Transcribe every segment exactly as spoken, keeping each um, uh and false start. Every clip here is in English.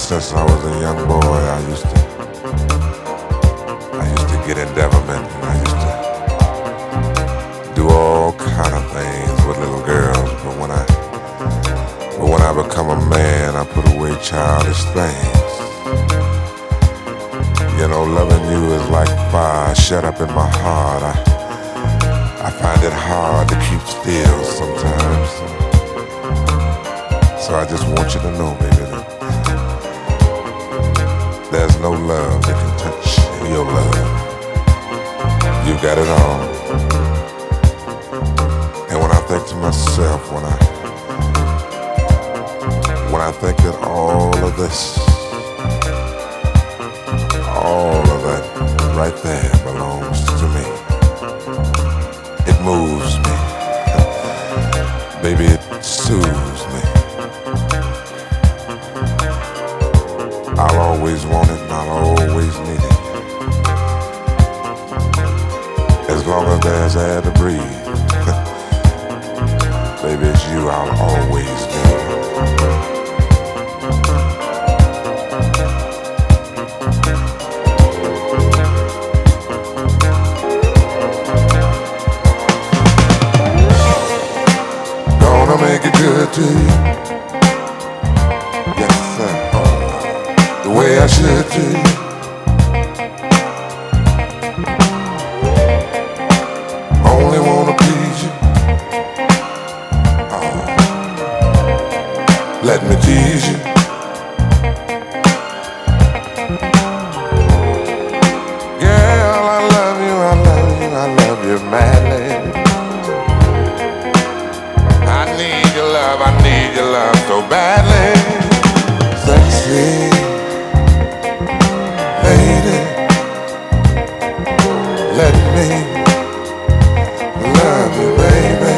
since I was a young boy, I used to, I used to get in devilment, and I used to do all kind of things with little girls. But when I, but when I become a man, I put away childish things. You know, loving you is like fire shut up in my heart. I, I find it hard to keep still sometimes. So I just want you to know, baby, that there's no love that can touch your love. You got it all. And when I think to myself, when I when I think that all of this, all of that right there belongs to me, it moves me. Baby, it soothes me. I'll always want it and I'll always need it. As long as there's air to breathe, baby, it's you I'll always need. Gonna make it good to you. Yes, sir. The way I should to you. Only wanna please you. Oh. Let me tease you. Girl, I love you, I love you, I love you madly. I need your love, I need your love so badly. Sexy lady, let me love you, baby.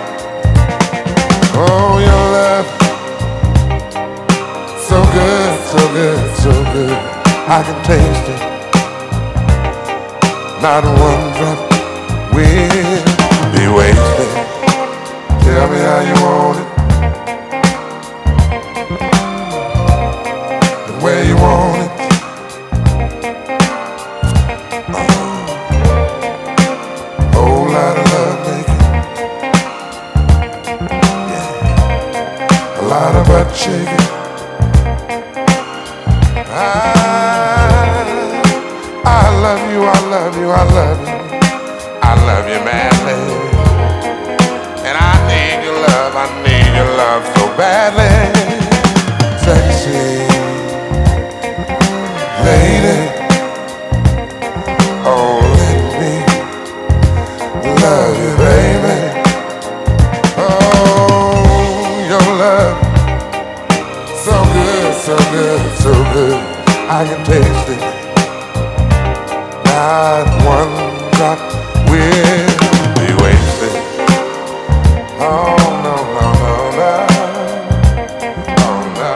Oh, your love, so good, so good, so good. I can taste it. Not one drop will be wasted. Tell me how you want it, and where you want it. Butt shaking. I, I love you, I love you, I love you, I love you madly. And I need your love, I need your love so badly. Sexy lady, oh let me love you, baby. So good, so good, I can taste it. Not one drop will be wasted. Oh no, no, no, no, oh no.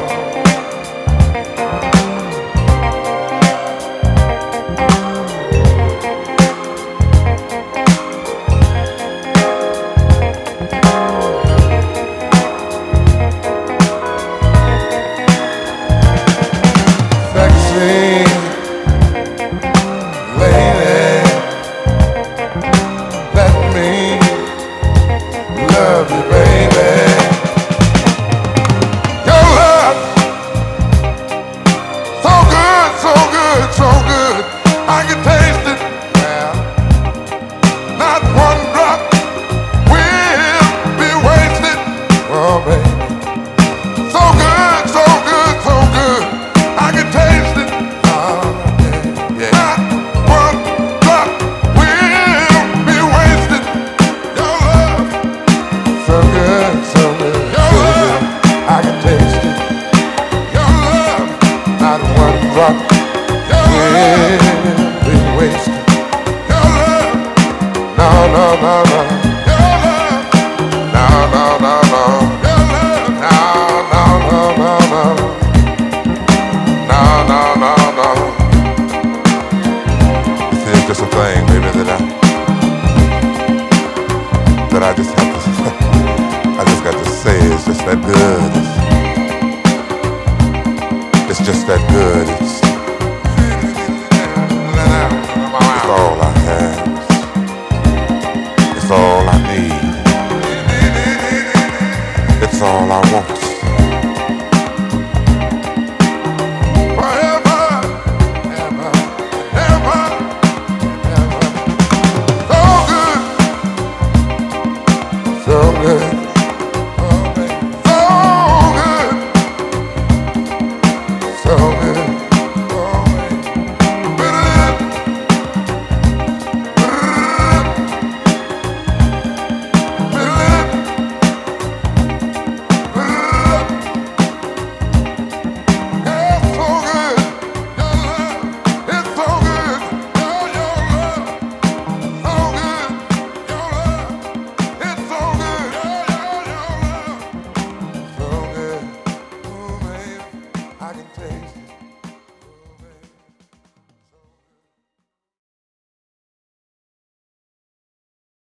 That I just have to, I just got to say, it's just that good. face.